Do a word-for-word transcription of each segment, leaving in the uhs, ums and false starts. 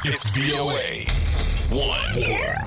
It's V O A one.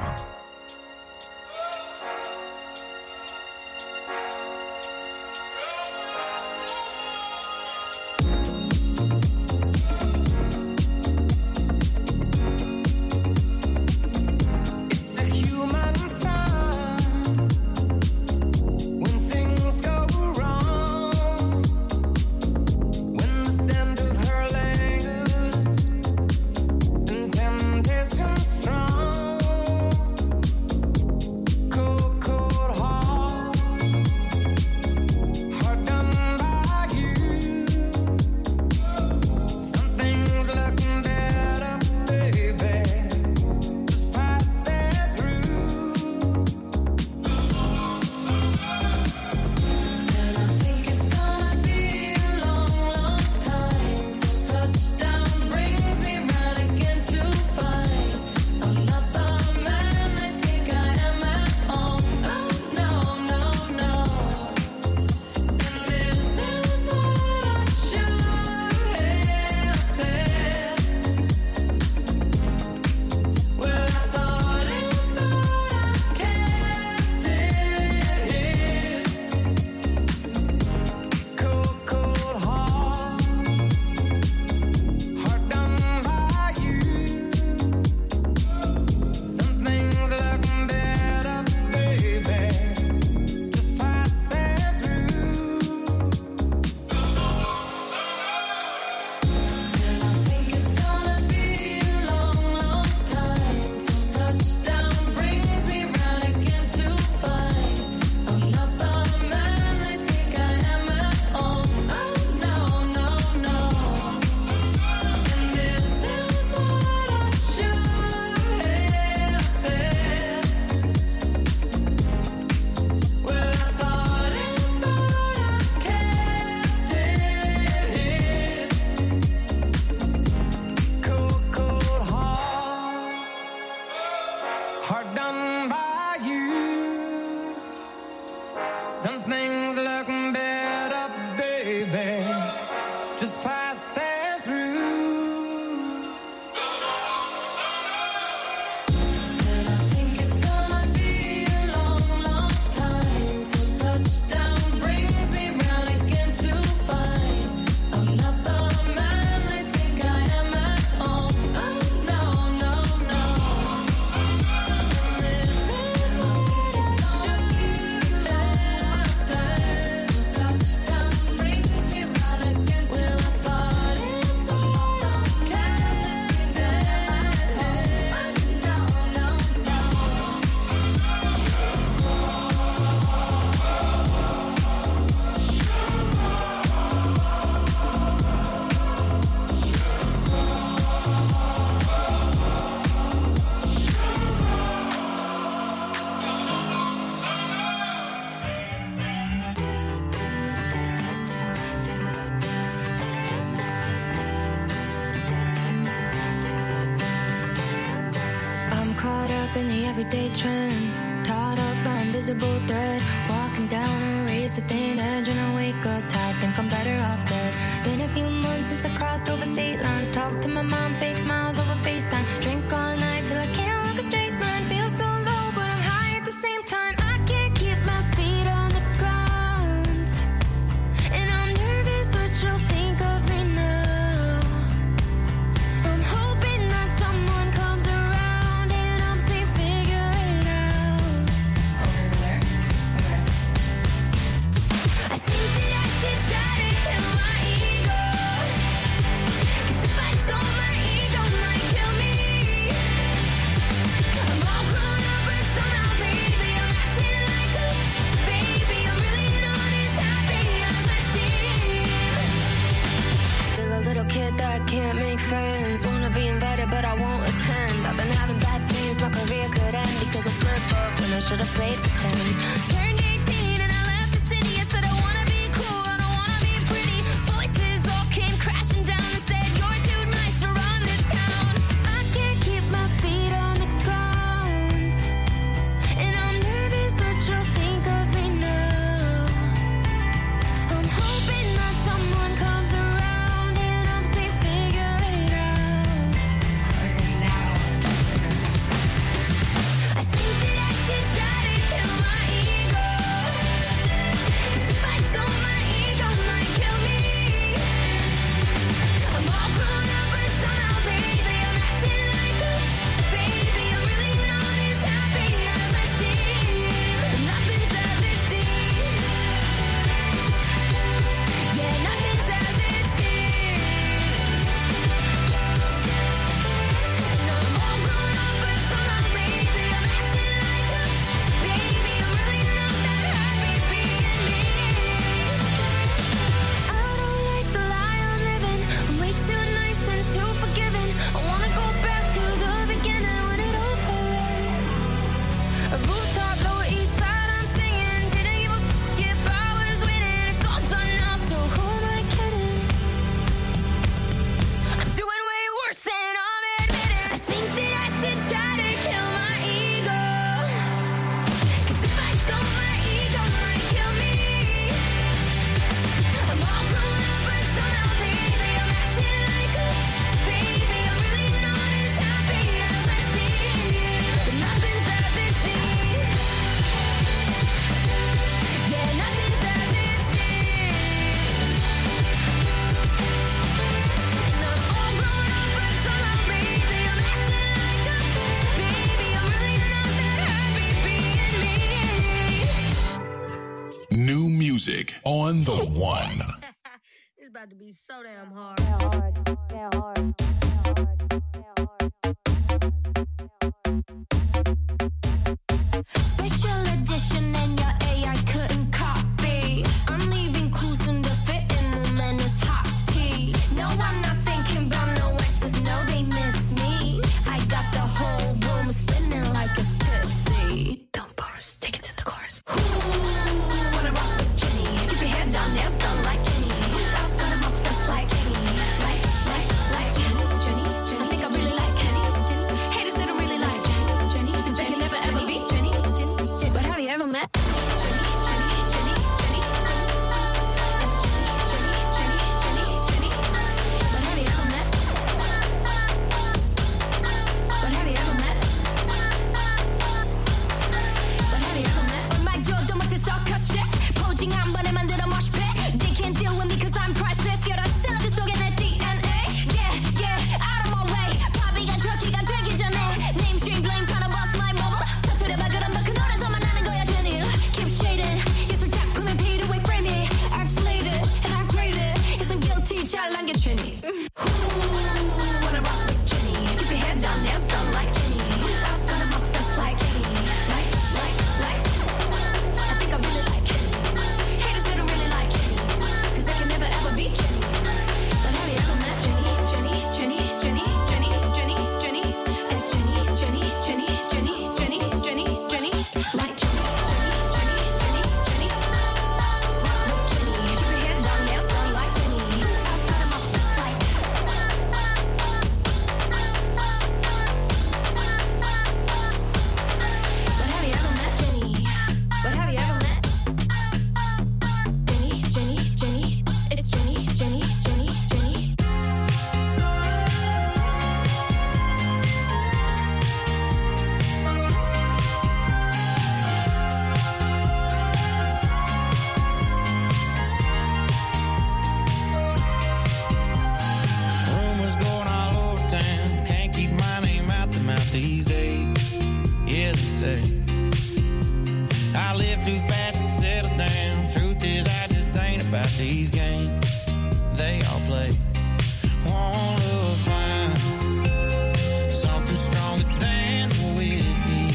in the everyday trend, caught up by invisible thread, walking down a race at thin edge, and I wake up tired, think I'm better off dead. Been a few months since I crossed over state lines, talked to my mom, fake smiles over FaceTime, drink all night till I can't walk a straight line, feel so low but I'm high at the same time. I can't keep my feet on the ground, and I'm nervous what you'll think of me now. I'm hoping that someone comes around and helps me figure it out. Over there. Okay. I think that I should try to kill my ego, 'cause if I don't, my ego might kill me. I'm all grown up but somehow crazy, I'm acting like a baby, I'm really not as happy as I seem. Still a little kid that can't make friends, wanna be invited but I won't attend. I've been having bad days, my career could end because I slipped up when I should have played pretend. Turned eighteen and I left the city, I said I wanna be cool, I don't wanna be pretty. Voices all came crashing down and said you're too nice to run this town. I can't keep my feet on the ground, and I'm nervous what you'll think of me now. I'm hoping that someone comes around and helps me figure it out. Okay, now music on the one. It's about to be so damn hard. Damn hard. Damn hard. Special edition and your A I couldn't copy. I'm leaving clues in the fitting room and it's hot tea. No, I'm not thinking about no exes. No, they miss me. I got the whole room spinning like it's tipsy. Don't bars, take it to the chorus. Ooh, wanna rock with Jenny? Keep your head down, nails done like Jenny. Last time I'm obsessed like Jenny. Like, like, like Jenny, Jenny, Jenny. I think I really like Kenny. Jenny. Haters they don't really like Jenny, Jenny. Cause they can never ever be Jenny, Jenny, Jenny. But have you ever met Jenny, Jenny, Jenny, Jenny? It's Jenny, Jenny, Jenny, Jenny, Jenny. But have you ever met? But have you ever met? But have you ever met? 얼마 줘도 못해 circus shit. 포징 한 번에 만들어 mosh pit. They can't deal with me cause I'm priceless. You're a cylinder 속에 내 D N A. Yeah, yeah, out of my way. 바비가 저기가 되기 전에. Name stream blame tryna bust my bubble. 터뜨려봐 그럼 너 그 노래서만 나는 거야 Jenny. Keep shading. 예술 작품에 beat away frame it. I've slayed it and I grade it. Isn't guilty 잘난 게 Jenny. Ooh, wanna rock with Jenny. Keep your head down, nails done like Jenny. Last time I'm obsessed like Jenny. Like, like, like. I think I really like Jenny. Haters they don't really like Jenny. Cause they can never ever be Jenny. But have you ever met Jenny, Jenny, Jenny, Jenny, Jenny, Jenny, Jenny? It's Jenny, Jenny, Jenny, Jenny, Jenny, Jenny, Jenny. Like Jenny, Jenny, Jenny, Jenny, Jenny. Rock with Jenny. Keep your head down, nails done like Jenny. Last time I'm obsessed like. But have you ever met Jenny? But have you ever met Jenny, Jenny, Jenny? It's Jenny, Jenny, Jenny, Jenny. Rumors going all over town. Can't keep my name out the mouth these days. Yeah, they say I live too fast to settle down. Truth is, I just ain't about these games they all play. Want to find something stronger than whiskey.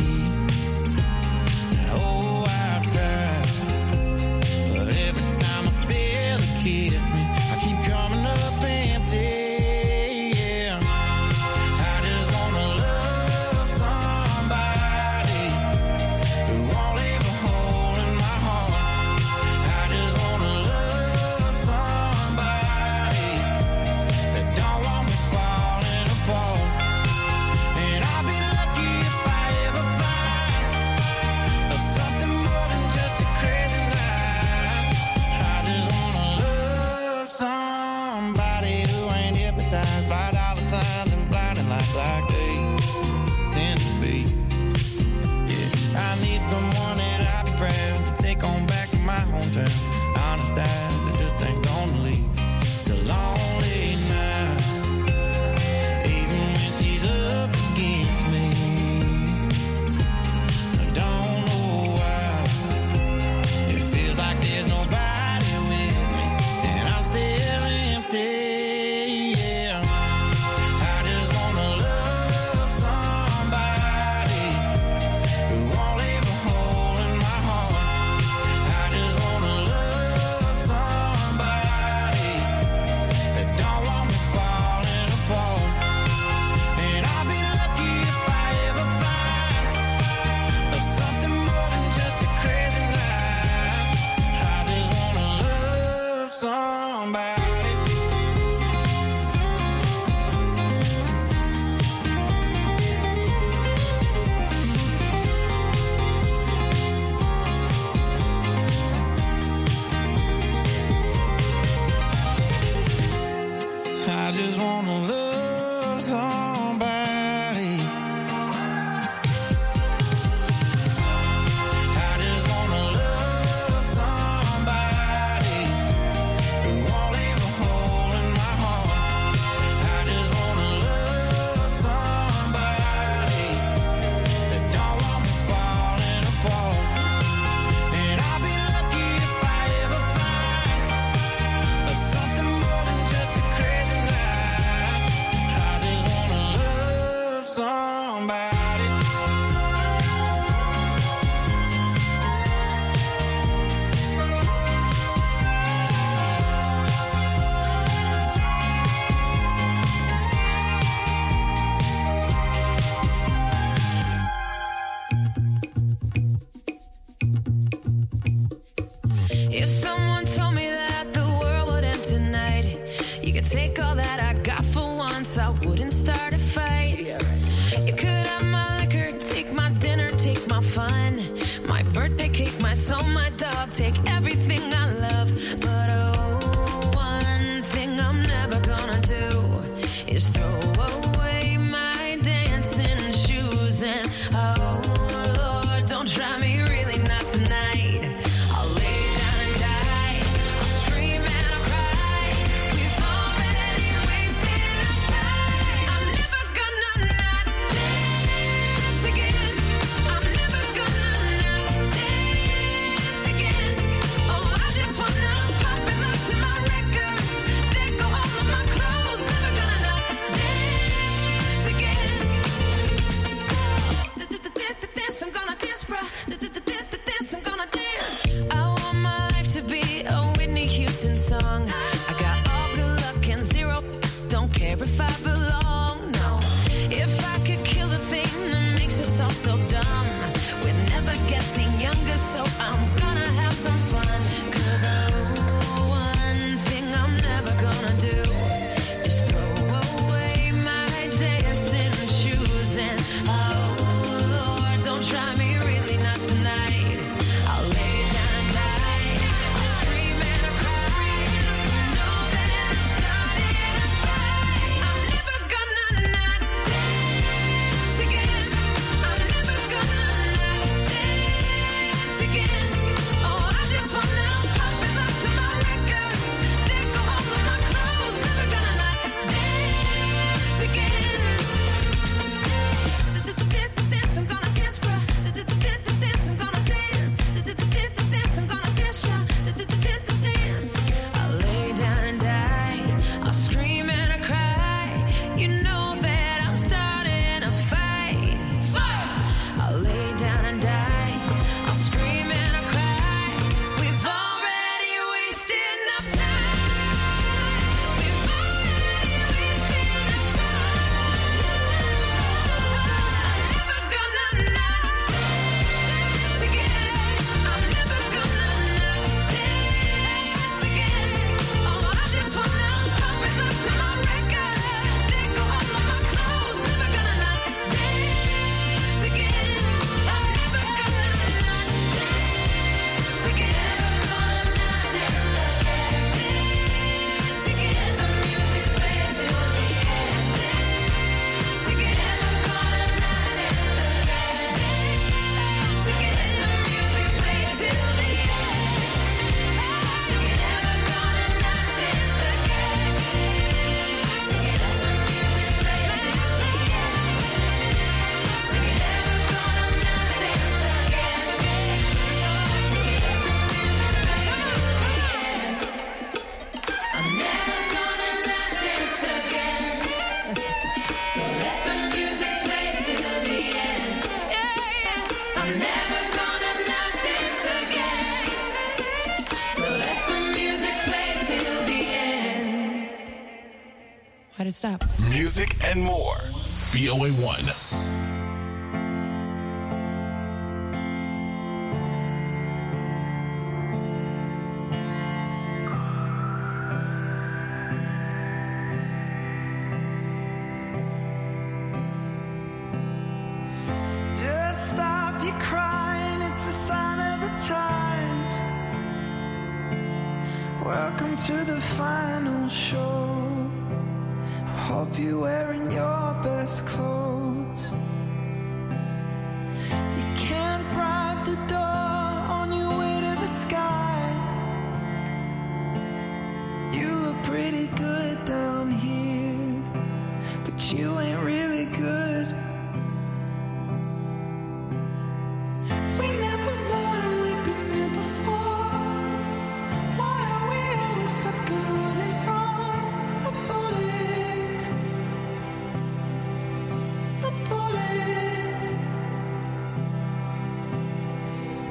Oh, I've tried, but every time I feel it kiss me, I keep coming up empty. Yeah, I just wanna love somebody who won't leave a hole in my heart. I just wanna love somebody that don't How did it stop? Music and more. B O A one. Just stop your crying, it's a sign of the times. Welcome to the final show. I hope you're wearing your best clothes. You can't bribe the door on your way to the sky. You look pretty good down here, but you ain't really good. We never learned we've been here before. Why are we always stuck and running from the bullets? The bullets.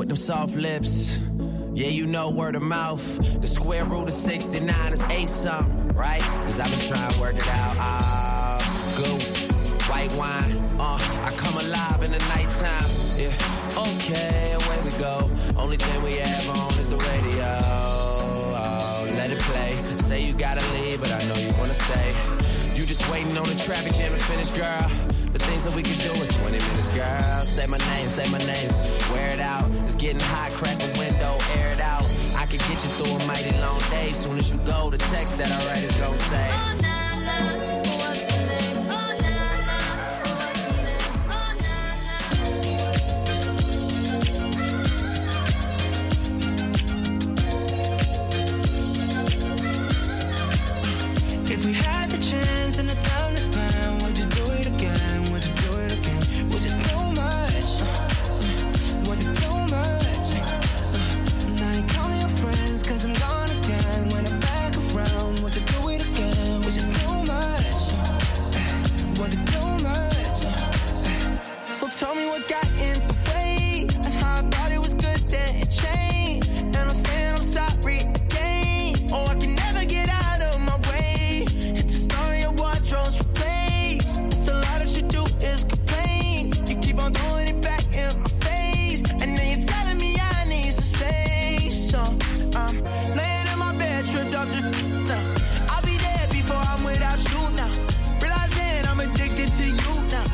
with them soft lips. Yeah, you know word of mouth. The square root of sixty-nine is eight something, right? Cause I've been trying to work it out. Ah, good. White wine, uh, I come alive in the nighttime. Yeah, okay, away we go. Only thing we have on is the radio. Oh, let it play. Say you gotta leave, but I know you wanna stay. You just waiting on the traffic jam to finish, girl. The things that we can do in twenty minutes, girl. Say my name, say my name. Wear it out. It's getting hot, crack the window, air it out. I can get you through a mighty long day. Soon as you go, the text that I write is gonna say, oh, nah, nah. Tell me what got in the way and how I thought it was good, then it changed. And I'm saying I'm sorry again. Oh, I can never get out of my way. It's a story your wardrobe's replaced. It's a lot that you do is complain. You keep on throwing it back in my face, and then you're telling me I need some space. So I'm laying in my bed, tripped up the I'll be there before I'm without you now. Realizing I'm addicted to you now.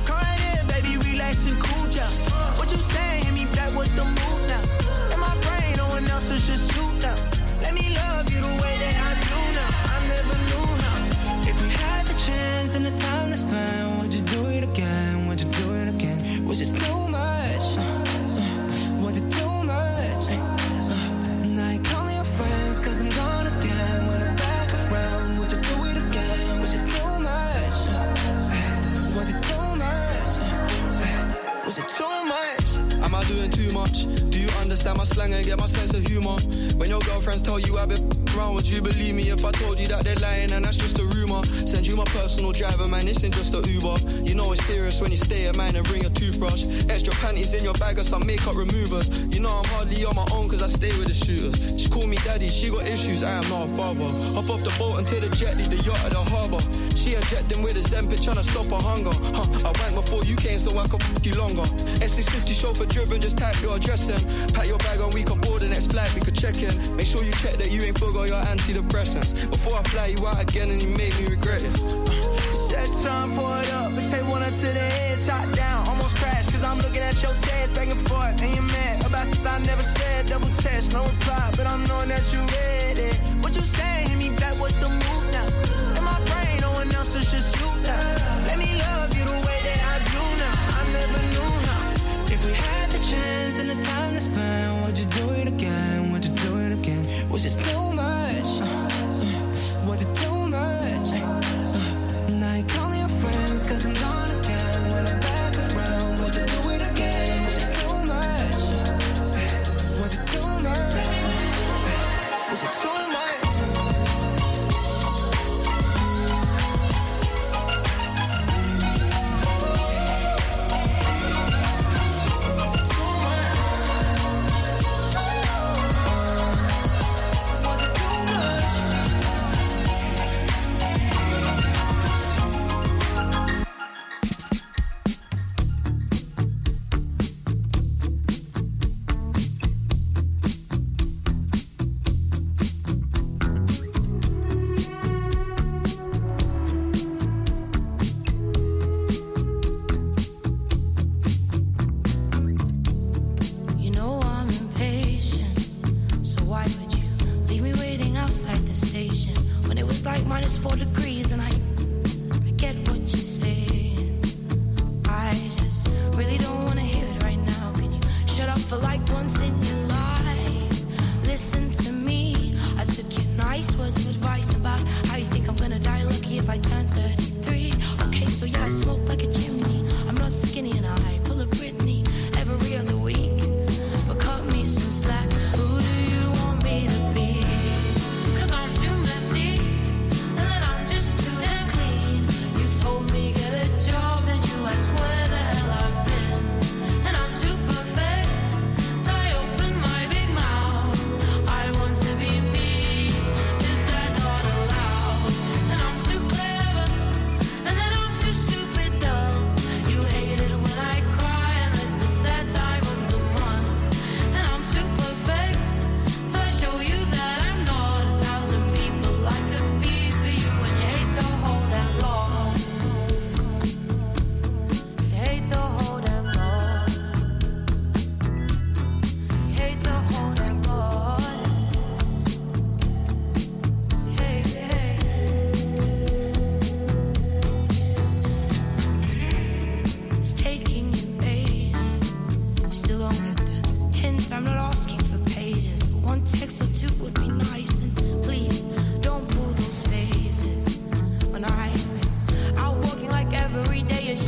Relax and cool down. What you saying? Hit me back, what's the mood now? In my brain, no one else is just you now. Let me love you the way that I do now. I never knew how. If we had the chance and the time to spend, would you do it again? Would you do it again? Was it too much? Was it too much? Now you're calling your friends cause I'm gone again. When I'm back around, would you do it again? Was it too much? Was it too much? Was it too much? Am I doing too much? Do you understand my slang and get my sense of humor? When your girlfriends tell you I've been around, would you believe me if I told you that they're lying and that's just a rumour? Send you my personal driver, man, this ain't just a Uber. You know it's serious when you stay at mine and bring a toothbrush. Extra panties in your bag or some makeup removers. You know I'm hardly on my own cause I stay with the shooters. She call me daddy, she got issues, I am not a father. Hop off the boat and take the jetty, the yacht at the harbour. She injecting with a Zempic trying to stop her hunger. Huh, I went before you came so I could f*** you longer. S six fifty chauffeur driven, just type your address in. Pack your bag on, we can board the next flight, we could check in. Make sure you check that you ain't forgot your antidepressants before I fly you out again and you made me regret it. Set time, pour it up, but take one up to the head, top down, almost crashed, cause I'm looking at your tears back and forth, and you're mad about that I never said, double test, no reply, but I'm knowing that you read it. What you saying, hit me back, what's the move now? In my brain, no one else is just you now. Let me love you the way that I do now, I never knew how. If we had the chance and the time to spend, would you do it again, would you do it again? Was it too much? Uh, was it too much? Uh, now you're calling your friends cause I'm gone again. When I'm back around, would you do it again? Was it too much? Uh, was it too much? Uh, was it too much?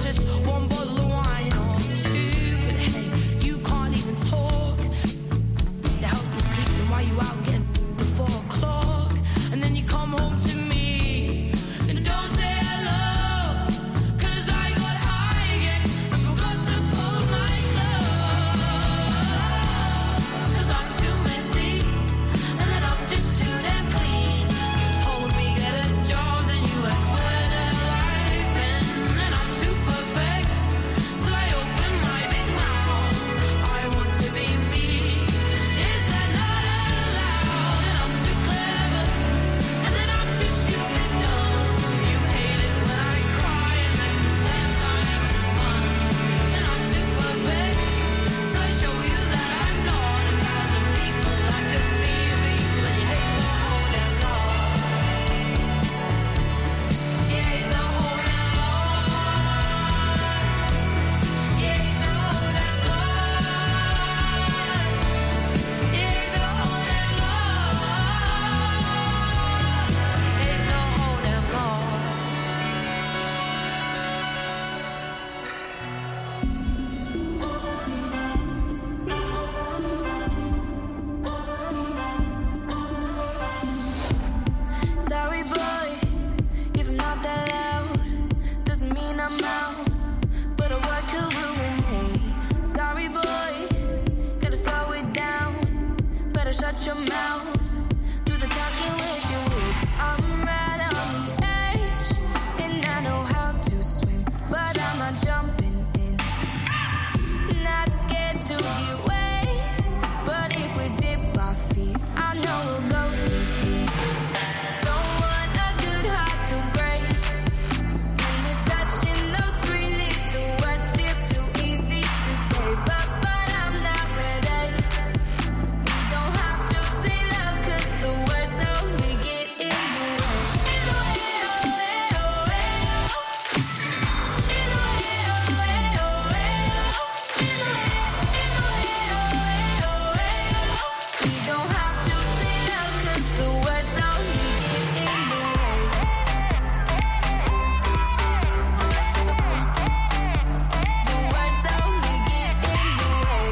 just one bottle of wine or two. But hey, you can't even talk. Just to help me sleep, then why you out getting before o'clock? And then you come home to me and don't say hello, 'cause I got high again and forgot to fold my clothes. 'Cause I'm too messy and then I'm just too damn clean. You told me get a job, then you asked where the hell I've been. And I'm too perfect till I open my big mouth. I want to be me. Is that not allowed? And I'm too clever and then I'm too stupid dumb. You hate it when I cry and this is that time of month. And I'm too perfect till I show you that I'm not. A thousand people I could be for you, and you hate the whole damn lot. You hate the whole damn lot. You hate the whole damn lot. You hate the whole damn lot. You hate the whole damn lot. Sorry, boy, if I'm not that loud, doesn't mean I'm out, but a word could ruin me. Sorry, boy, gotta slow it down, better shut your mouth, do the talking with your lips. I'm right on the edge, and I know how to swim, but I'm not jumping in. Not scared to get wet, but if we dip our feet, I know we'll go too deep. Don't want a good heart to break. When we're touching those three little words, feel too easy to say, but but I'm not ready. We don't have to say love, 'cause the words only get in the way. In the way, oh, eh, oh, eh, oh. In the way, oh, eh, oh, eh, oh. In the way, in the way, oh, eh, oh, eh, oh. We don't have to say love, 'cause the words only get in the way. The words only get in the way.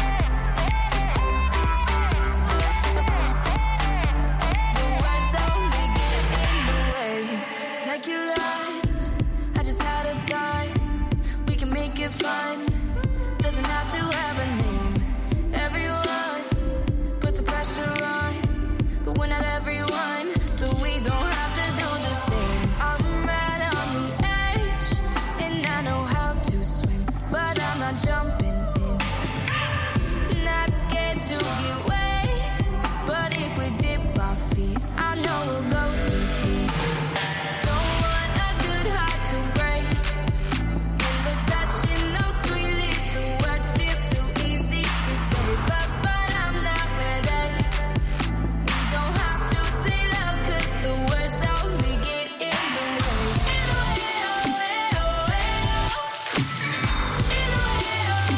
The words only get in the way. Like your lights, I just had a thought. We can make it fun. Doesn't have to have a name. Everyone puts the pressure on, but we're not everyone, so we don't have to do the same. I'm right on the edge, and I know how to swim, but I'm not jumping in. Not scared to get wet, but if we dip our feet, I know we'll go too deep. Don't want a good heart to break. When we're touching those sweet little words, feel too easy to say, but but I'm not ready. We don't have to say love, 'cause the words only get in the way. In the way, oh, eh, oh, eh, oh. In the way, oh,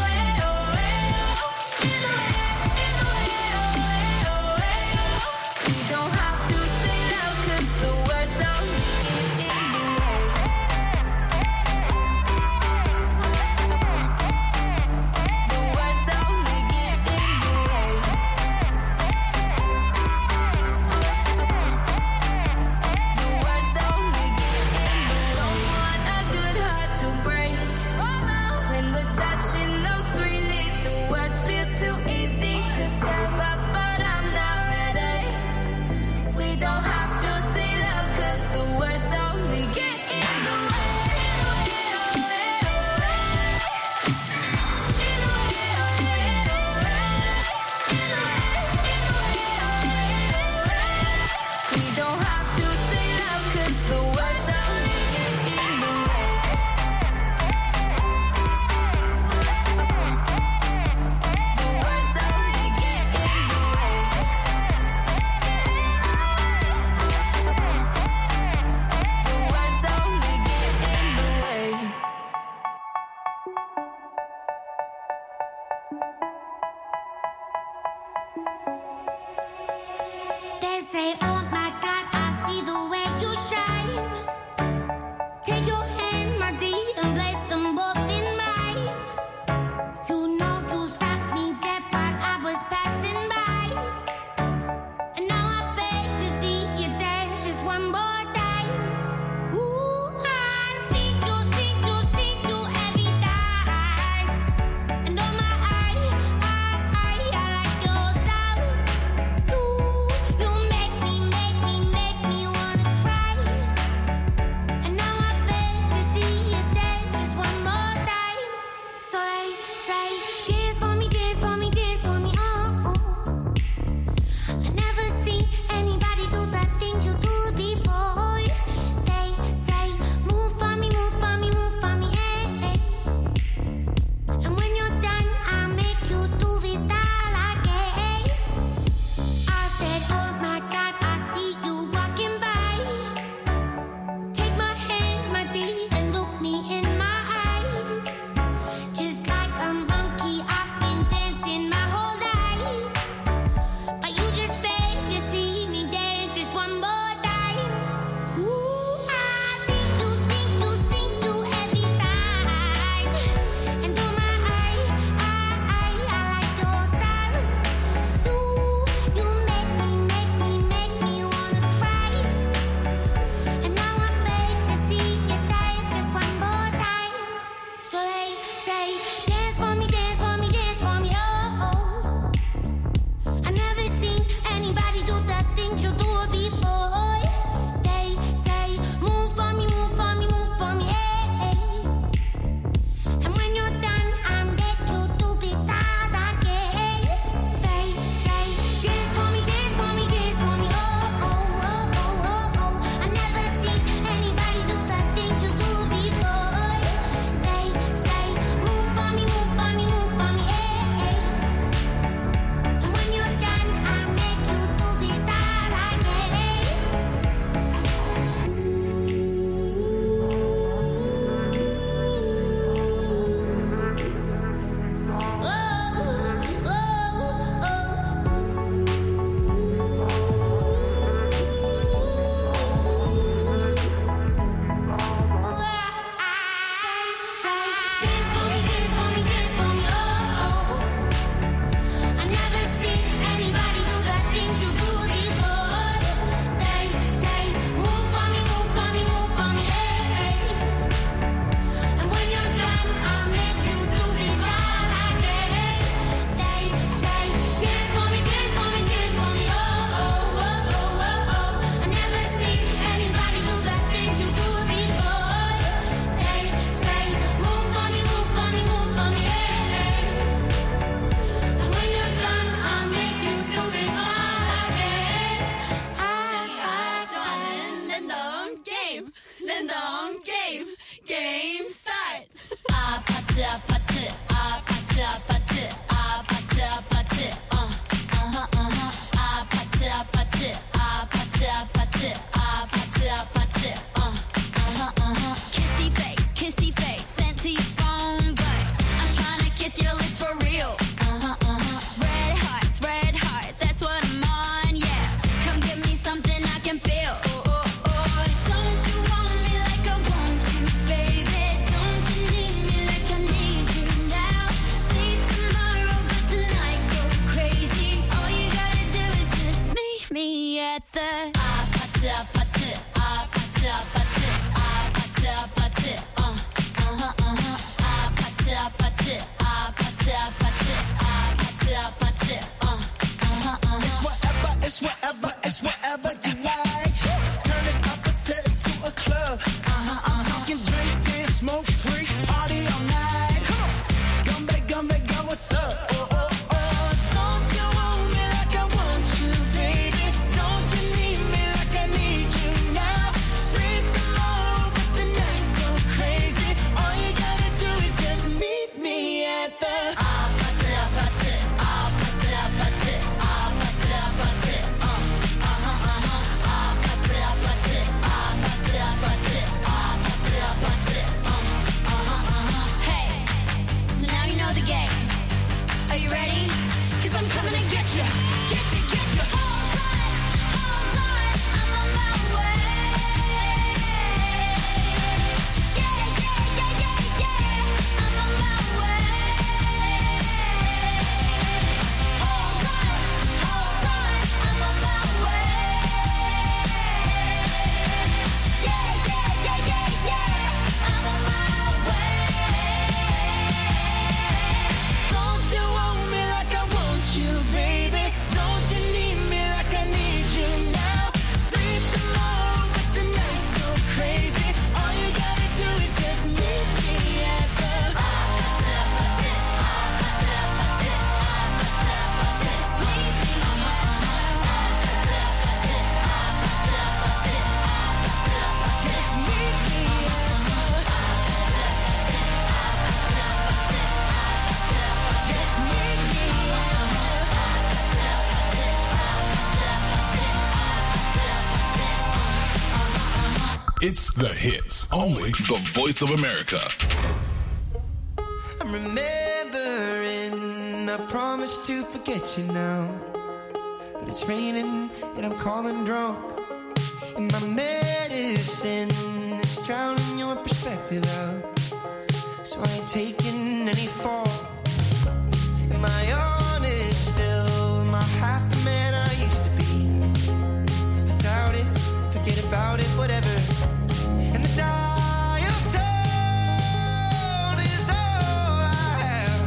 song, game, game start. 아파트 아파트 아파트 아파트 아파트 아파트 어 어허 어허 아파트 아파트 아파트 아파트 아파트 아파트 어 어허 어허 kissy face kissy face sent to your phone but I'm trying to kiss your lips for real. Uh-huh uh-huh red hearts red hearts that's what I'm on yeah come give me something I can feel. Oh, oh, oh. Don't you want me like I want you, baby? Don't you need me like I need you now? See tomorrow, but tonight go crazy. All you gotta do is just meet me at the 아파트 아파트 아파트 아파트 아파트 아파트 어 어허 어허 아파트 아파트 아파트 아파트 아파트 아파트 어 어허 어허 It's whatever, it's whatever, it's whatever you like. Turn this opposite to a club. Uh-huh, I'm talking drink, dance, smoke free, party all night. Come on, come back, come back, girl, what's up? Oh, oh, oh. Don't you want me like I want you, baby? Don't you need me like I need you now? Sleep tomorrow, but tonight go crazy. All you gotta do is just meet me at the 아파트 아파트 아파트 아파트 아파트 아파트 어 어허 어허 아파트 아파트 아파트 아파트 아파트 아파트 어 어허 어허 Hey, so now you know the game. Are you ready? 'Cause I'm coming to get you, get you, get you. Hold on, hold on, I'm on my way. Yeah, yeah, yeah, yeah, yeah, I'm on my way. Hold on, hold on, I'm on my way. Yeah, yeah, yeah, yeah, yeah, I'm on my way. Don't you want me like I want you, baby? Don't you need me like I need you now? Sleep tomorrow, but tonight go crazy. All you gotta do is just meet me at the 아파트 아파트 아파트 아파트 아파트 아파트 just meet me. 아파트 아파트 아파트 아파트 아파트 아파트 just meet me at the just meet me It's the hits. Only the Voice of America. I'm remembering I promised to forget you now, but it's raining and I'm calling drunk, and my medicine is drowning your perspective out, so I ain't taking any fall. Am I honest still? Am I half the man I used to be? I doubt it, forget about it, whatever. And the dial tone is all I have.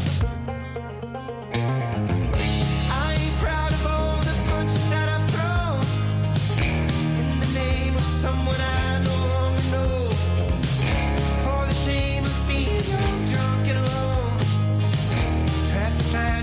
I ain't proud of all the punches that I've thrown in the name of someone I no longer know. For the shame of being young, drunk and alone. Traffic lights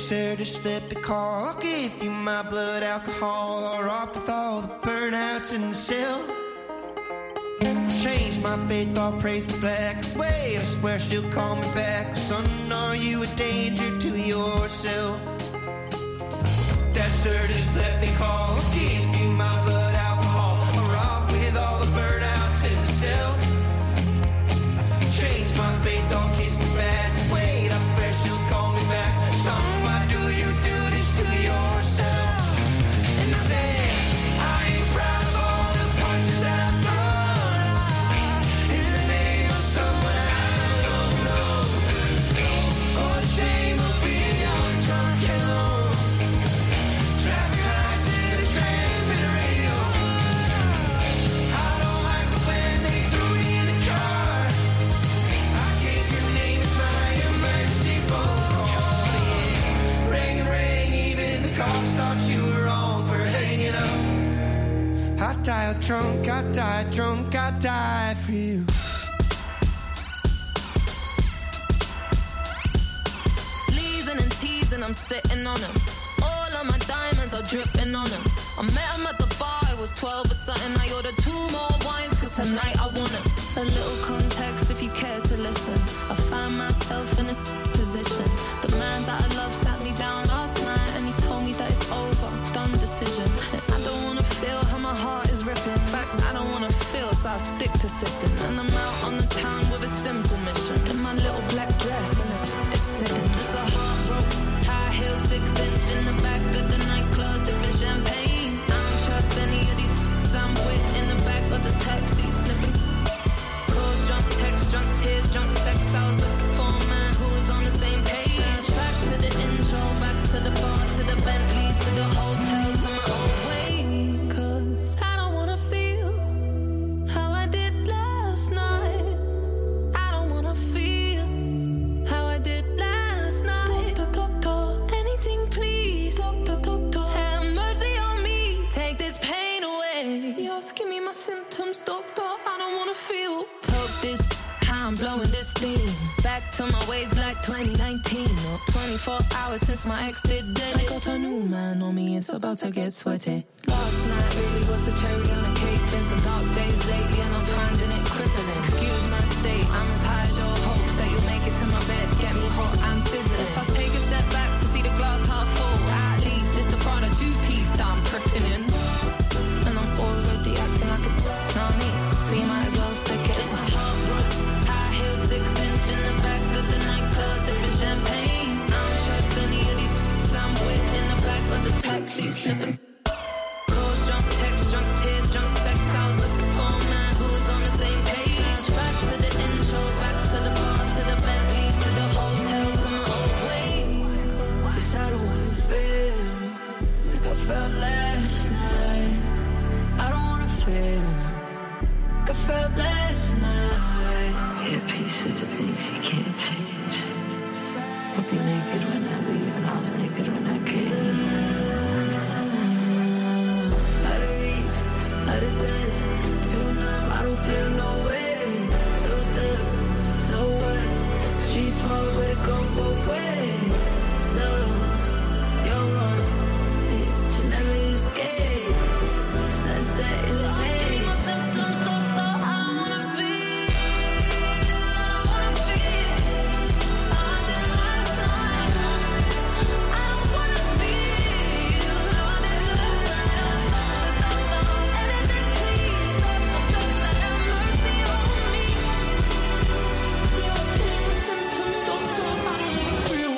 desert or slip a call. I'll give you my blood alcohol, or up with all the burnouts in the cell. Change my faith, I'll praise the flag. Cause wait, I swear she'll call me back. Son, are you a danger to yourself? Desert is let me call. I'll give you my blood alcohol, or up with all the burnouts in the cell. Change my faith, I'll kiss the fast. Wait, I swear she'll call me back. Son, why do you do this to yourself? And I say, I ain't proud of all the punches that I've thrown in the name of someone I don't know. For the shame of being young, drunk and alone. Traffic lights in the transmitter radio. I don't like the way they threw me in the car. I gave your name as my emergency phone call. Yeah. Ring and ring, even the cops thought you were wrong for hanging up. I died drunk, I died drunk, I died for you. Sleazing and teasing, I'm sitting on them. All of my diamonds are dripping on them. I met him at the bar, it was twelve or something. I ordered two more wines, cause tonight I want it. A little context if you care to listen. I found myself in a position. The man that I love sat me down last night and he told me that it's over, done decision. And I don't wanna feel how my heart is ripping. In fact, I don't wanna feel, so I stick to sipping. And I'm out on the town with a simple mission. In my little black dress and it's sitting. Just a heartbroken, high heel, six inch in the back of the nightclub, sipping champagne. I don't trust any of these I'm with in the back of the taxi, sniffing. Calls, drunk text, drunk tears, drunk sex. I was looking for a man who was on the same page. Back to the intro, back to the bar, to the Bentley, to the hotel, to my old way. Cause I don't wanna feel how I did last night. I don't wanna feel how I did last night. Doctor, doctor, anything please. Doctor, doctor, have mercy on me. Take this pain away. You're asking me my symptoms, doctor. I don't wanna feel. Talk this, how I'm blowing this steam. Back to my ways like twenty nineteen. Or twenty-four hours since my ex did dead. I got a new man on me, it's about to get sweaty. Last night really was the cherry on the cake. Been some dark days lately and I'm finding it crippling. Excuse my state, I'm as high as your hopes that you'll make it to my bed. Get me hot and sizzling. If I take a step back to see the glass half full, at least it's the part of two-piece that I'm tripping in. And I'm already acting like a know me, so you might as well stick it. Just a heartbroken, high heel, six inch in the back of the nightclub, sipping champagne. I don't trust any of these I'm with in the back of the taxi, sniffing. Calls, drunk text, drunk tears, drunk sex. I was looking for a man who was on the same page. Back to the intro, back to the bar, to the Bentley, to the hotel, to my old way. Cause I don't wanna feel like I felt last night. I don't wanna feel like I felt last night. Yeah, peace with the things you can't change. I'll be naked when I leave and I was naked when I came. Out of reach, out of touch, too numb, I don't feel no way. So stuck, so what? Street smoke, but it go both ways. So, you're wrong, but you never escape. Sunset in the day. Give me my symptoms, doctor, I don't wanna feel. I don't wanna feel how I did last night. I don't wanna feel how I did last night. Doctor, anything please. Doctor, doctor, have mercy on me. You're asking me my symptoms, doctor, I don't wanna feel.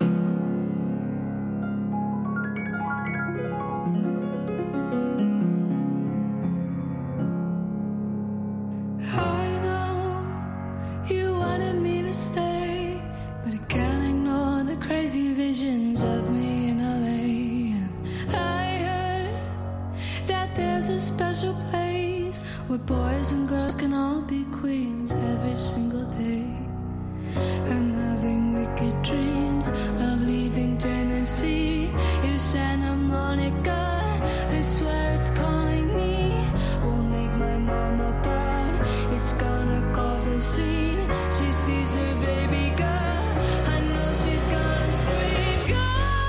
I know you wanted me to stay, but I can't ignore the crazy visions of me in L A. And I heard that there's a special place where boys and girls can all be queens every single day. I'm having wicked dreams of leaving Tennessee. If Santa Monica, I swear it's calling me, won't make my mama proud. It's gonna cause a scene. She sees her baby girl, I know she's gonna scream, God.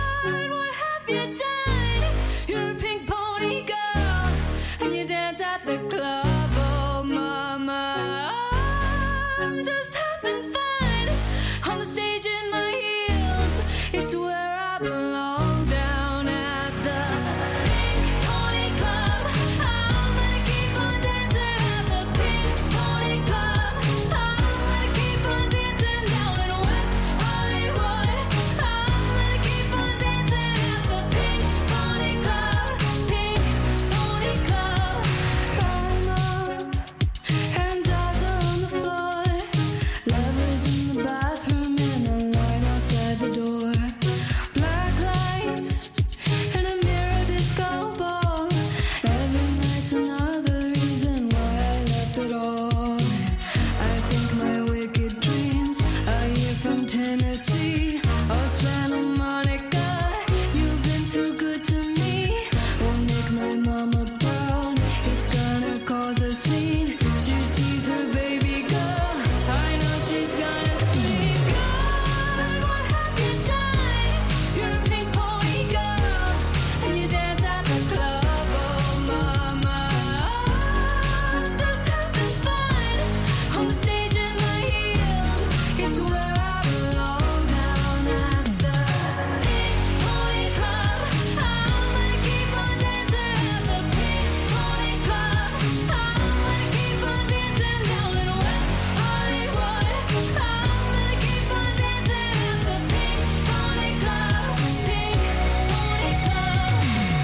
at the club, oh mama. I'm just having fun on the stage in my heels. It's where I belong, down at the Pink Pony Club. I'm gonna keep on dancing at the Pink Pony Club. I'm gonna keep on dancing down in West Hollywood. I'm gonna keep on dancing at the Pink Pony Club. Pink Pony Club. I'm up and dolls are on the floor. Lovers in the bathroom and a line outside the door. Black lights and a mirror disco ball. Every night's another reason why I left it all. I think my wicked dreams are here from Tennessee or Santa Monica. You've been too good to me. Won't make my mama proud. It's gonna cause a scene. She sees her baby girl. I know she's gonna scream. God, what have you done? You're a pink pony girl, and you dance at the club, oh mama. I'm just having fun on the stage in my heels. It's where I belong, down at the Pink Pony Club. I'm gonna keep on dancing at the Pink Pony Club. I'm gonna keep on dancing down in West Hollywood. I'm gonna keep on dancing at the Pink Pony Club. Pink Pony Club.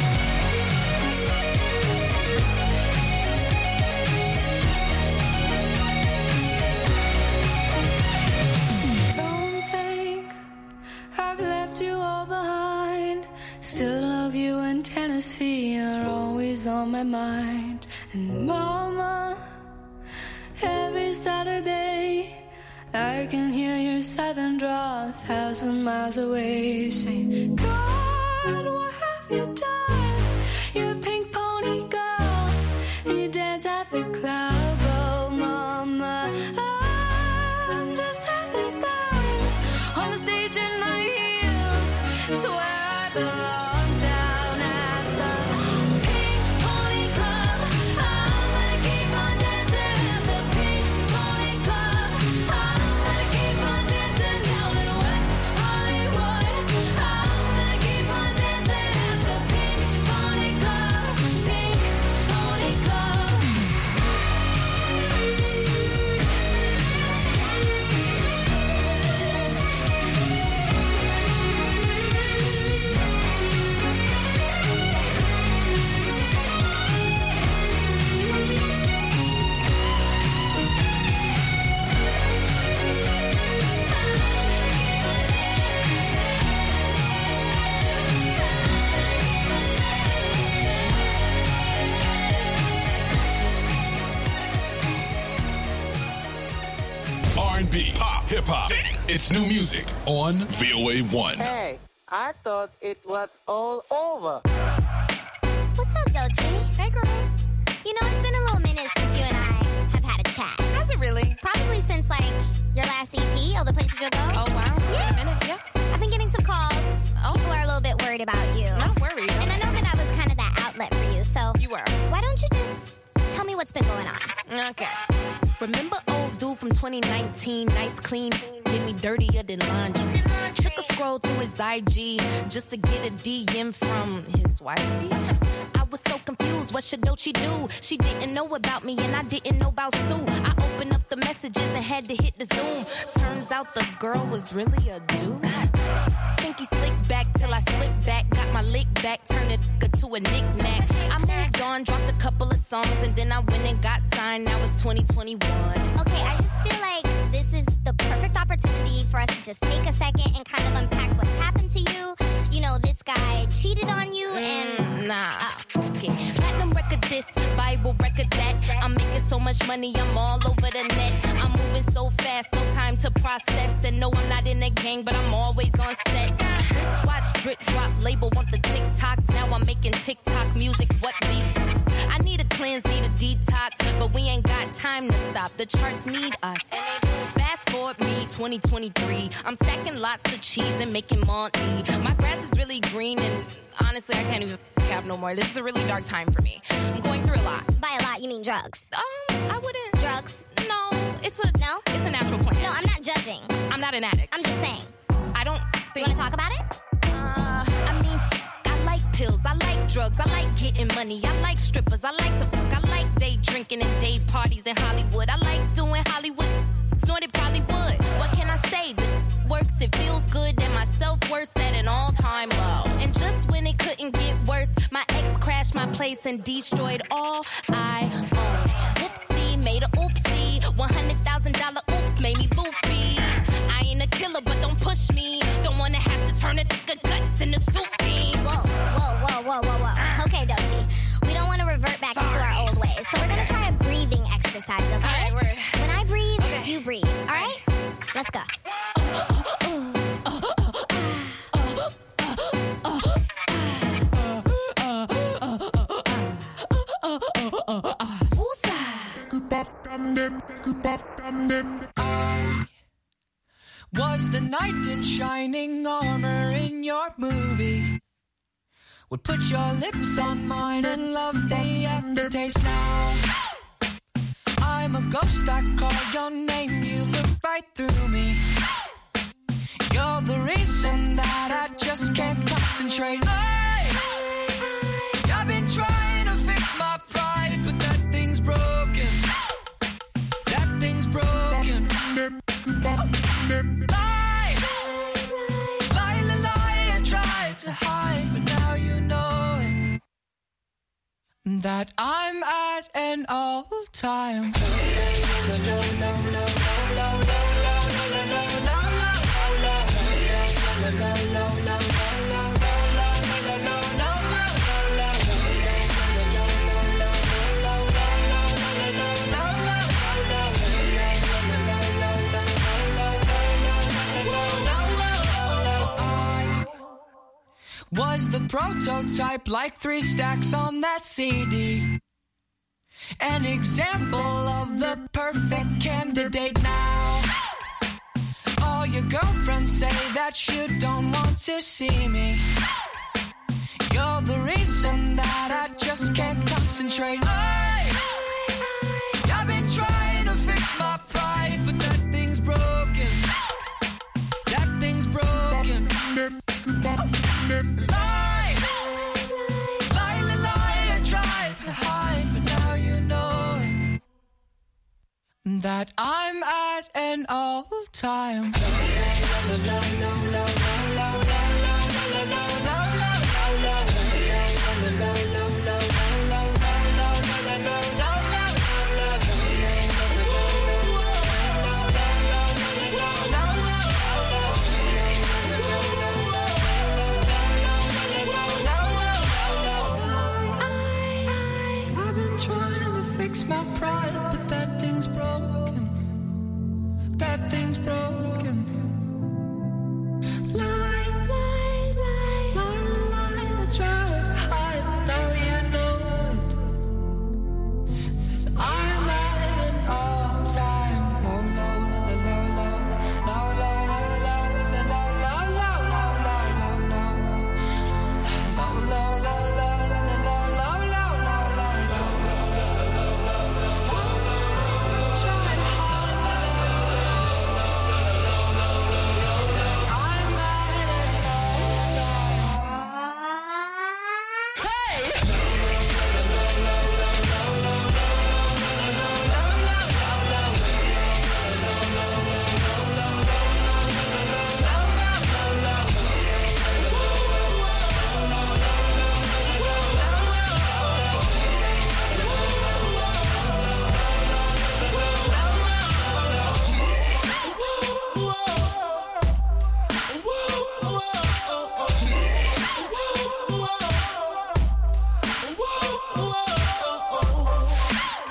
Don't think I've left you all behind. Still love you in Tennessee. You're always on my mind. And mama, every Saturday I can hear your southern drawl a thousand miles away. Say, God, what have you done? You're a pink pony girl, and you dance at the club, oh mama. I'm just having fun on the stage in my heels. It's where I belong, down at the Pink Pony Club. I'm gonna keep on dancing at the Pink Pony Club. I'm gonna keep on dancing down in West Hollywood. I'm gonna keep on dancing at the Pink Pony Club. Pink Pony Club. R and B, pop, hip hop. It's new music on V O A one. Hey, I thought it was all over. What's up, Doechii? Hey, girl. You know, it's been a little minute since you and I have had a chat. Has it really? Probably since, like, your last E P, All the Places You'll Go. Oh, wow. It's Yeah. been a minute, yeah. I've been getting some calls. Oh. People are a little bit worried about you. Not worried. And I know that I was kind of that outlet for you, so You were. why don't you just tell me what's been going on? Okay. Remember old dude from twenty nineteen, nice clean, did me dirtier than laundry. Took a scroll through his I G just to get a D M from his wifey. I was so confused, what should Doechii do? She didn't know about me and I didn't know about Sue. I opened up the messages and had to hit the Zoom. Turns out the girl was really a dude. Think he slicked back till I slipped back, got my lick back, turned it to a knick-knack. I moved on, dropped a couple of songs, and then I went and got signed. Now it's twenty twenty-one. Okay, I just feel like this is the perfect opportunity for us to just take a second and kind of unpack what's happened to you. You know, this guy cheated on you and... Mm, nah. Oh. Okay. Platinum record this, Bible record that. I'm making so much money, I'm all over the net. I'm moving so fast, no time to process. And no, I'm not in a gang, but I'm always on set. This watch, drip, drop, label, want the TikToks. Now I'm making TikTok music, what beef? I need a cleanse, need a detox, but we ain't got time to stop. The charts need us. Fast forward me, twenty twenty-three. I'm stacking lots of cheese and making money. My grass is really green and honestly, I can't even cap no more. This is a really dark time for me. I'm going through a lot. By a lot, you mean drugs? Um, I wouldn't. Drugs? No, it's a no. It's a natural plant. No, I'm not judging. I'm not an addict. I'm just saying. I don't think. You want to talk about it? Uh, I mean, f- I like pills. I like drugs. I like getting money. I like strippers. I like to fuck. I like day drinking and day parties in Hollywood. I like doing Hollywood. Snorted probably would. What can I say? That works. It feels good. And my self-worth at an all-time low. And just when it couldn't get worse, my ex crashed my place and destroyed all I owned. Whoopsie, made a oopsie. one hundred thousand dollars oops made me loopy. I ain't a killer, but don't push me. Don't wanna have to turn a nigga guts into soup beans. Whoa, whoa, whoa, whoa, whoa, whoa. Okay, Doechii. We don't want to revert back Sorry. into our old ways. So we're gonna try a breathing exercise, okay? All right, we're... When I breathe, okay. you breathe. All right? Let's go. I was the knight in shining armor in your movie. Would put your lips on mine and love the aftertaste now. I'm a ghost, I call your name, you look right through me. You're the reason that I just can't concentrate. I, I've been trying to fix my pride, but that thing's broken. That thing's broken. Lie, lie, lie, lie, and try to hide, but now you know it. That I'm at an all-time. Was the prototype like three stacks on that C D? An example of the perfect candidate now. All your girlfriends say that you don't want to see me. You're the reason that I just can't concentrate. I, I've been trying to fix my pride, but that thing's broken. That thing's broken. Lie, lie, lie, lie, and try to hide, but now you know it. That I'm at an all-time. My pride, but that thing's broken. That thing's broken.